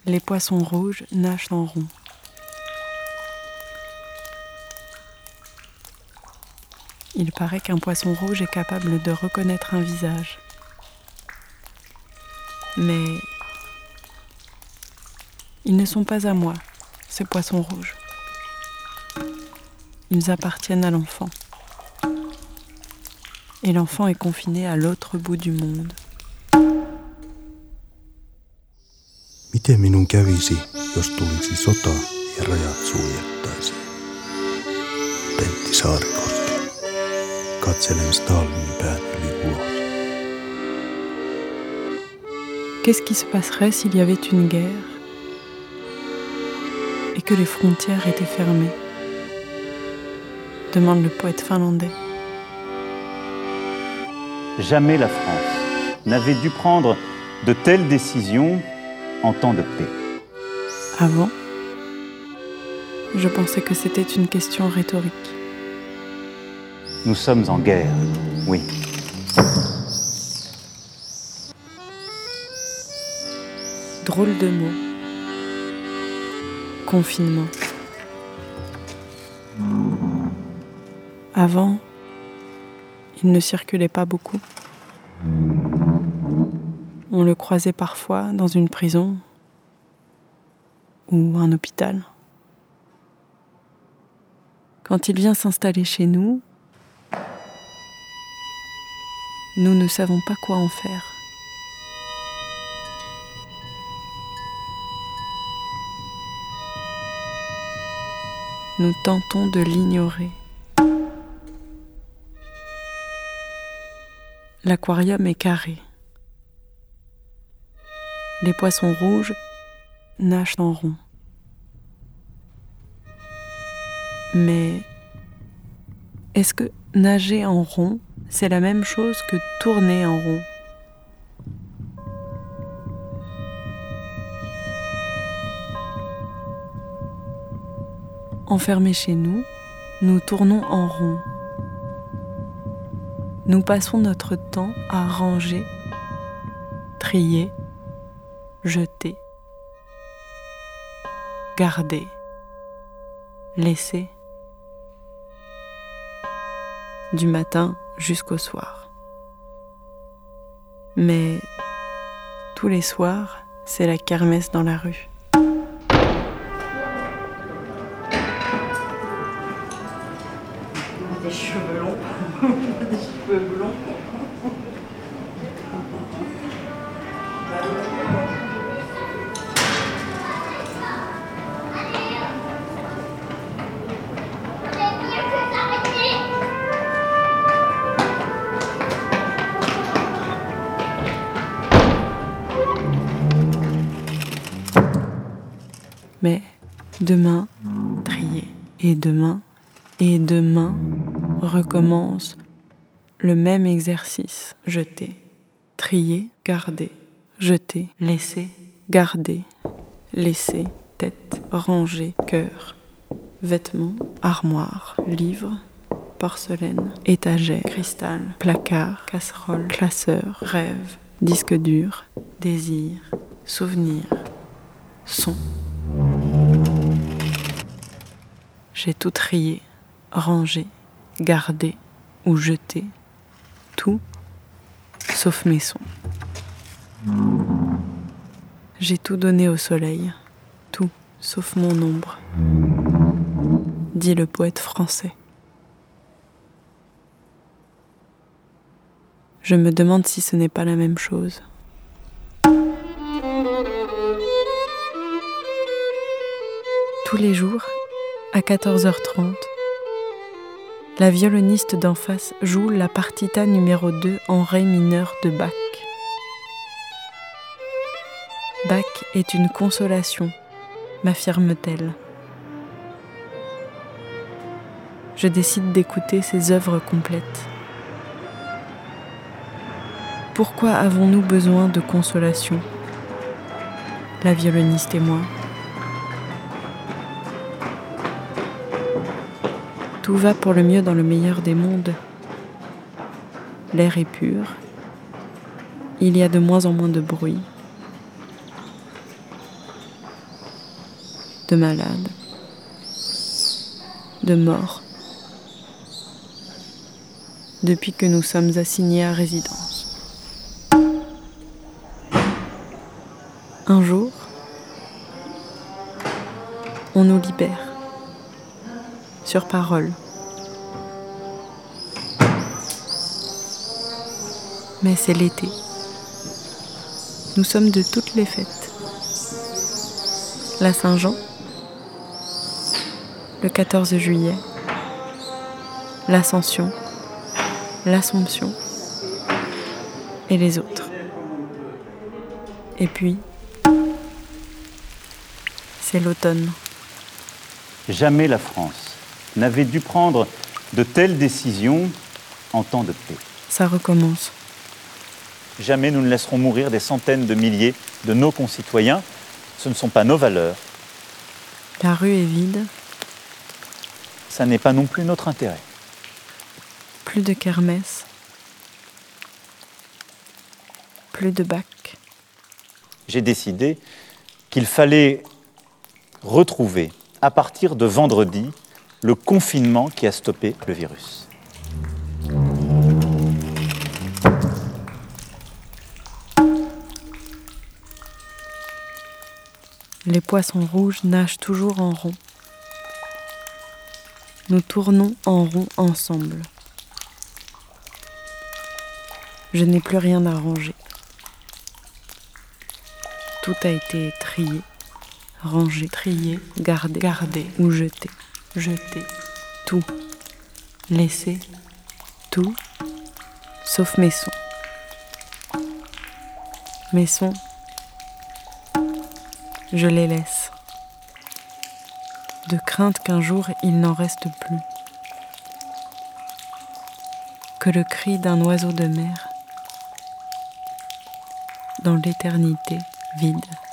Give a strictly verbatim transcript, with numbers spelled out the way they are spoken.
Les poissons rouges nagent en rond. Il paraît qu'un poisson rouge est capable de reconnaître un visage. Mais ils ne sont pas à moi, ces poissons rouges. Ils appartiennent à l'enfant. Et l'enfant est confiné à l'autre bout du monde. Miten minun kävisi, jos tulisi sota ja rajat suljettaisiin? Pentti Saarikoski. Katselen Stalinin pään yli ulos. Qu'est-ce qui se passerait s'il y avait une guerre et que les frontières étaient fermées? Demande le poète finlandais. Jamais la France n'avait dû prendre de telles décisions en temps de paix. Avant, je pensais que c'était une question rhétorique. Nous sommes en guerre, oui. Drôle de mot. Confinement. Avant, il ne circulait pas beaucoup. On le croisait parfois dans une prison ou un hôpital. Quand il vient s'installer chez nous, nous ne savons pas quoi en faire. Nous tentons de l'ignorer. L'aquarium est carré. Les poissons rouges nagent en rond. Mais est-ce que nager en rond, c'est la même chose que tourner en rond ? Enfermés chez nous, nous tournons en rond. Nous passons notre temps à ranger, trier, jeter, garder, laisser, du matin jusqu'au soir. Mais tous les soirs, c'est la kermesse dans la rue. Des cheveux longs, des cheveux blonds. Mais demain, trier. Et demain, et demain, recommence le même exercice. Jeter, trier, garder, jeter, laisser, garder, laisser, tête, ranger, cœur, vêtements, armoire, livres, porcelaine, étagère, cristal, placard, casserole, classeur, rêve, disque dur, désir, souvenir, son. J'ai tout trié, rangé, gardé ou jeté, tout sauf mes sons. J'ai tout donné au soleil, tout sauf mon ombre, dit le poète français. Je me demande si ce n'est pas la même chose. Tous les jours, à quatorze heures trente, la violoniste d'en face joue la partita numéro deux en ré mineur de Bach. Bach est une consolation, m'affirme-t-elle. Je décide d'écouter ses œuvres complètes. Pourquoi avons-nous besoin de consolation, la violoniste et moi ? Tout va pour le mieux dans le meilleur des mondes. L'air est pur. Il y a de moins en moins de bruit. de malades, de morts, depuis que nous sommes assignés à résidence. Un jour, on nous libère, sur parole. Mais c'est l'été. Nous sommes de toutes les fêtes. La Saint-Jean, le quatorze juillet, l'Ascension, l'Assomption et les autres. Et puis, c'est l'automne. Jamais la France n'avait dû prendre de telles décisions en temps de paix. Ça recommence. Jamais nous ne laisserons mourir des centaines de milliers de nos concitoyens. Ce ne sont pas nos valeurs. La rue est vide. Ça n'est pas non plus notre intérêt. Plus de kermesse. Plus de bac. J'ai décidé qu'il fallait retrouver, à partir de vendredi, le confinement qui a stoppé le virus. Les poissons rouges nagent toujours en rond. Nous tournons en rond ensemble. Je n'ai plus rien à ranger. Tout a été trié, rangé, trié, gardé, gardé ou jeté, jeté, tout, laissé, tout, sauf mes sons. Mes sons, je les laisse, de crainte qu'un jour il n'en reste plus, que le cri d'un oiseau de mer dans l'éternité vide.